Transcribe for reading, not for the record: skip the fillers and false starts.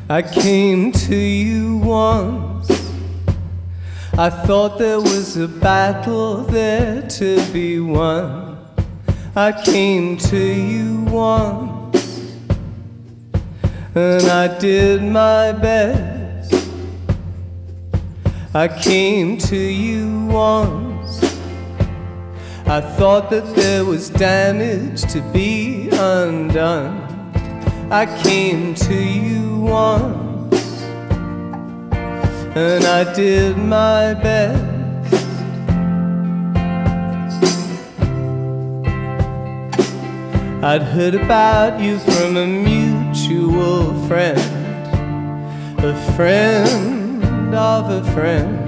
I came to you once. I thought there was a battle there to be won. I came to you once, and I did my best. I came to you once. I thought that there was damage to be undone. I came to you once, and I did my best. I'd heard about you from a mutual friend, a friend of a friend.